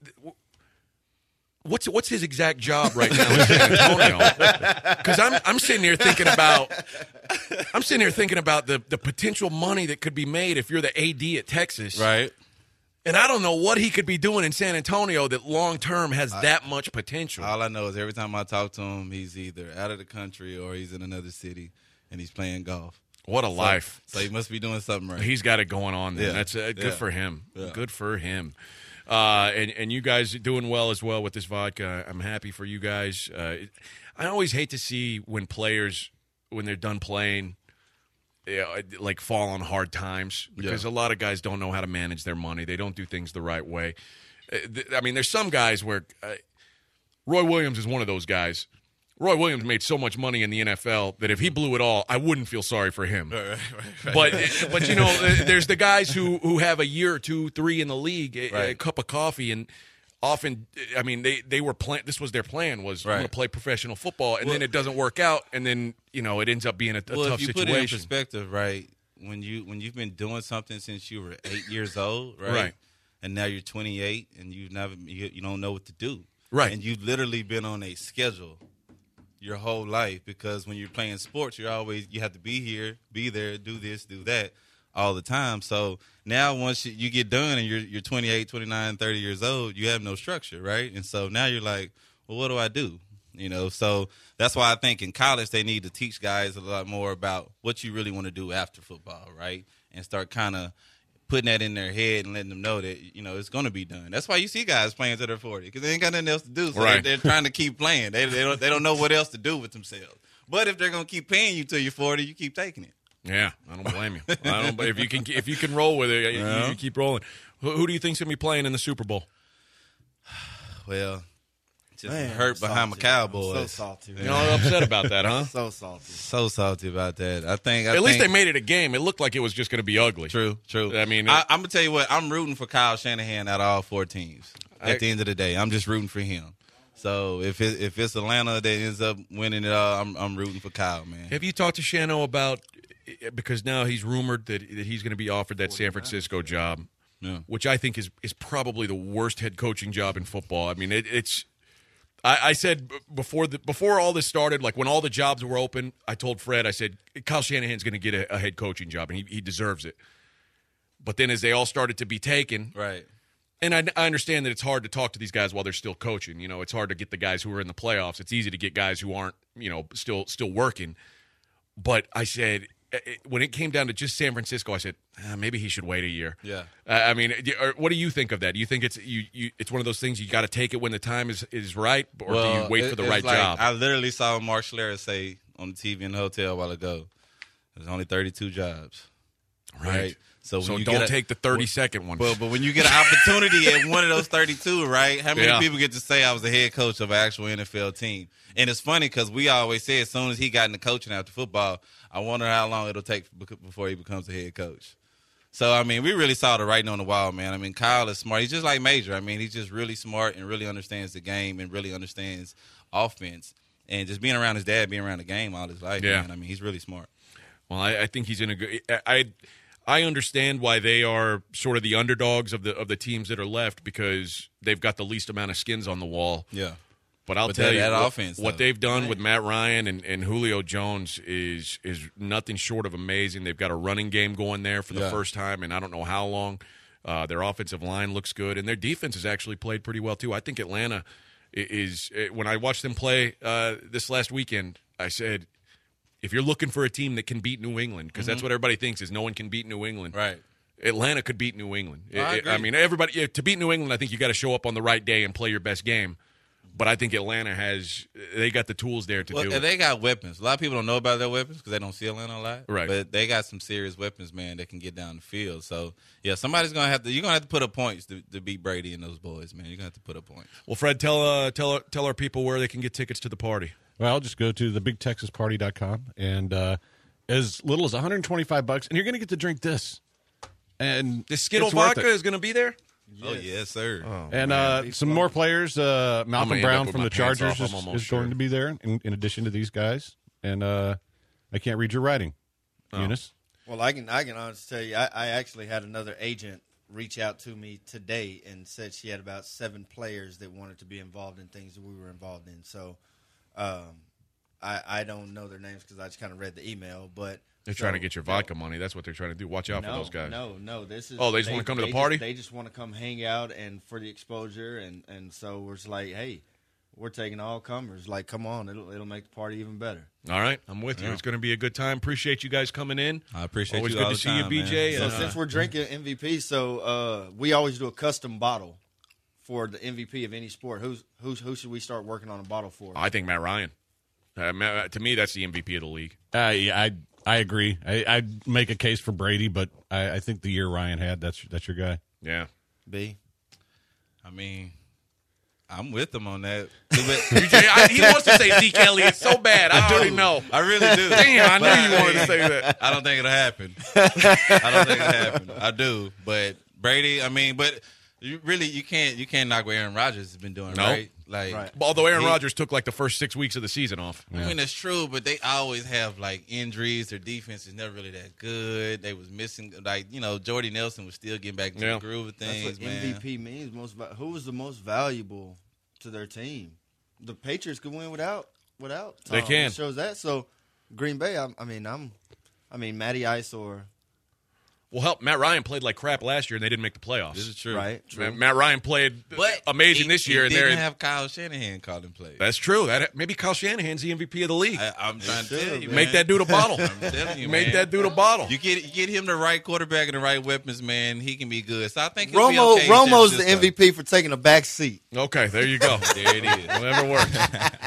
what's what's his exact job right now in San Antonio? Because I'm I'm sitting here thinking about I'm sitting here thinking about the the potential money that could be made if you're the A D at Texas, right? And I don't know what he could be doing in San Antonio that long term has I- that much potential. All I know is every time I talk to him, he's either out of the country or he's in another city and he's playing golf. What a So- life! So he must be doing something right. He's got it going on there. Yeah. That's uh, good Yeah. for him. Yeah. Good for him. Uh, and and you guys are doing well as well with this vodka. I'm happy for you guys. Uh, I always hate to see when players, when they're done playing, you know, like fall on hard times because Yeah. a lot of guys don't know how to manage their money. They don't do things the right way. I mean, there's some guys where uh, Roy Williams is one of those guys. Roy Williams made so much money in the N F L that if he blew it all, I wouldn't feel sorry for him. Right, right, right. But, but you know, there's the guys who, who have a year or two, three in the league, a, right. a cup of coffee, and often, I mean, they, they were plan. This was their plan was right. I'm going to play professional football, and well, then it doesn't work out, and then you know it ends up being a, a well, tough if you situation. Put it in perspective, right? When you when you've been doing something since you were eight years old, right? Right. And now you're twenty-eight, and you never you, you don't know what to do, right? And you've literally been on a schedule your whole life, because when you're playing sports, you're always you have to be here, be there, do this, do that all the time. So now once you, you get done and you're you're twenty-eight, twenty-nine, thirty years old, you have no structure, right? And so now you're like, well, what do I do? You know, so that's why I think in college they need to teach guys a lot more about what you really want to do after football, right? And start kind of putting that in their head and letting them know that, you know, it's going to be done. That's why you see guys playing till they're forty, because they ain't got nothing else to do. So right. they're, they're trying to keep playing. They, they, don't, they don't know what else to do with themselves. But if they're going to keep paying you till you're forty, you keep taking it. Yeah, I don't blame you. I don't, if you can if you can roll with it, you, yeah. you keep rolling. Who, who do you think's going to be playing in the Super Bowl? Well, just Man, hurt I'm behind salty. my Cowboys. I'm so salty. You're all upset about that, huh? So salty. So salty about that. I think. I At think, least they made it a game. It looked like it was just going to be ugly. True, true. I mean, I, I'm gonna tell you what. I'm rooting for Kyle Shanahan out of all four teams. At I, the end of the day, I'm just rooting for him. So if it, if it's Atlanta that ends up winning it all, I'm I'm rooting for Kyle, man. Have you talked to Shano about, because now he's rumored that, that he's going to be offered that San Francisco job, yeah. which I think is is probably the worst head coaching job in football. I mean, it, it's. I, I said before the before all this started, like when all the jobs were open, I told Fred, I said Kyle Shanahan's going to get a, a head coaching job, and he, he deserves it. But then as they all started to be taken, right. And I, I understand that it's hard to talk to these guys while they're still coaching. You know, it's hard to get the guys who are in the playoffs. It's easy to get guys who aren't, you know, still still working. But I said, when it came down to just San Francisco, I said, ah, maybe he should wait a year. Yeah. Uh, I mean, what do you think of that? Do you think it's you? you it's one of those things you got to take it when the time is, is right, or well, do you wait it, for the it's right like, job? I literally saw Mark Schlereth say on the T V in the hotel a while ago, there's only thirty-two jobs. Right. right? So, so when you don't get a, take the thirty-second one. Well, but when you get an opportunity at one of those thirty-two, right, how many yeah. people get to say I was the head coach of an actual N F L team? And it's funny because we always say as soon as he got into coaching after football, I wonder how long it'll take before he becomes a head coach. So, I mean, we really saw the writing on the wall, man. I mean, Kyle is smart. He's just like Major. I mean, he's just really smart and really understands the game and really understands offense. And just being around his dad, being around the game all his life, yeah. man. I mean, he's really smart. Well, I, I think he's in a good – I I understand why they are sort of the underdogs of the of the teams that are left, because they've got the least amount of skins on the wall. Yeah. But I'll but tell that, you, that what, offense, what they've done right. with Matt Ryan and, and Julio Jones is is nothing short of amazing. They've got a running game going there for the yeah. first time in I don't know how long. Uh, their offensive line looks good, and their defense has actually played pretty well, too. I think Atlanta is – when I watched them play uh, this last weekend, I said – if you're looking for a team that can beat New England, because mm-hmm. that's what everybody thinks is no one can beat New England. Right. Atlanta could beat New England. Oh, I, I mean, everybody to beat New England, I think you got to show up on the right day and play your best game. But I think Atlanta has they got the tools there to well, do and it. They got weapons. A lot of people don't know about their weapons because they don't see Atlanta a lot. Right. But they got some serious weapons, man, that can get down the field. So yeah, somebody's gonna have to. You're gonna have to put up points to, to beat Brady and those boys, man. You're gonna have to put up points. Well, Fred, tell uh, tell tell our people where they can get tickets to the party. Well, just go to the big texas party dot com and uh, as little as one hundred twenty-five bucks, and you're going to get to drink this. And the Skittle vodka is going to be there? Yes. Oh, yes, sir. Oh, and uh, some more players. Uh, Malcolm Brown from the Chargers is, is sure. going to be there in, in addition to these guys. And uh, I can't read your writing, oh. Eunice. Well, I can I can honestly tell you, I, I actually had another agent reach out to me today and said she had about seven players that wanted to be involved in things that we were involved in. So um, I, I don't know their names because I just kind of read the email, but they're so, trying to get your vodka no, money. That's what they're trying to do. Watch out no, for those guys. No, no, this is. Oh, they just want to come to the party. Just, they just want to come hang out and for the exposure, and, and so we're just like, hey, we're taking all comers. Like, come on, it'll it'll make the party even better. All right, I'm with you. Yeah. It's going to be a good time. Appreciate you guys coming in. I appreciate always you. Always good to see time, you, B J. So and, since uh, we're drinking M V P, so uh, we always do a custom bottle for the M V P of any sport. Who's who's who should we start working on a bottle for? I think Matt Ryan. Uh, Matt, to me, that's the M V P of the league. Uh, yeah, I I agree. I, I'd make a case for Brady, but I, I think the year Ryan had, that's that's your guy. Yeah. B. I mean, I'm with him on that. I, he wants to say Zeke Elliott so bad. I, I already know. I really do. Damn, I knew but you I, wanted to say that. I don't think it'll happen. I don't think it'll happen. I do. But Brady, I mean, but you really you can't you can't knock what Aaron Rodgers has been doing, no. right? Like, right. Although Aaron he, Rodgers took like the first six weeks of the season off. I yeah. mean, that's true, but they always have like injuries. Their defense is never really that good. They was missing, like, you know, Jordy Nelson was still getting back into yeah. the groove of things. That's what man. M V P means. Most who was the most valuable to their team? The Patriots could win without without Tom. They can. It shows that. So Green Bay, I, I mean, I'm, I mean, Matty Ice or. Well, help. Matt Ryan played like crap last year, and they didn't make the playoffs. This is true. Right. True. Matt, Matt Ryan played but amazing he, this year. He and didn't they're, have Kyle Shanahan call him play. That's true. That Maybe Kyle Shanahan's the M V P of the league. I, I'm trying to tell you, man. Make that dude a bottle. I'm telling you, Make man. that dude a bottle. You get you get him the right quarterback and the right weapons, man. He can be good. So I think he'll Romo be okay Romo's the M V P for taking a back seat. Okay, there you go. There it is. Whatever works.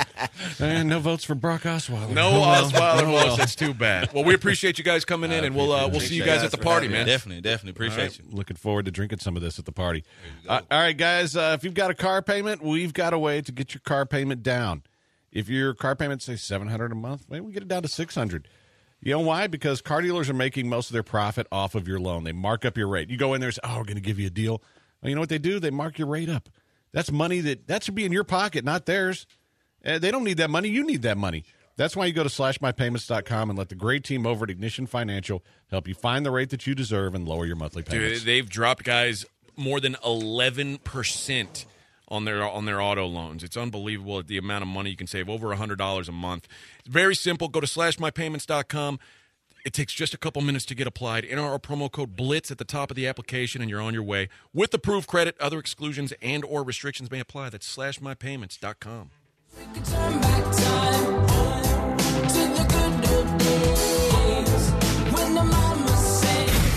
And no votes for Brock Osweiler. No oh, well. Osweiler oh, votes. well. That's too bad. Well, we appreciate you guys coming in, and we'll uh, we'll see you guys at the party, man. Definitely, definitely appreciate right. you. Looking forward to drinking some of this at the party. Uh, all right, guys. Uh, if you've got a car payment, we've got a way to get your car payment down. If your car payment say seven hundred a month, maybe we get it down to six hundred. You know why? Because car dealers are making most of their profit off of your loan. They mark up your rate. You go in there and say, "Oh, we're going to give you a deal." Well, you know what they do? They mark your rate up. That's money that that should be in your pocket, not theirs. Uh, they don't need that money. You need that money. That's why you go to slash my payments dot com and let the great team over at Ignition Financial help you find the rate that you deserve and lower your monthly payments. Dude, they've dropped, guys, more than eleven percent on their on their auto loans. It's unbelievable the amount of money you can save, over one hundred dollars a month. It's very simple. Go to slash my payments dot com. It takes just a couple minutes to get applied. Enter our promo code BLITZ at the top of the application, and you're on your way. With approved credit, other exclusions and or restrictions may apply. That's slash my payments dot com.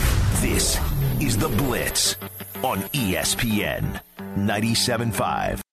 This is The Blitz on E S P N ninety-seven point five.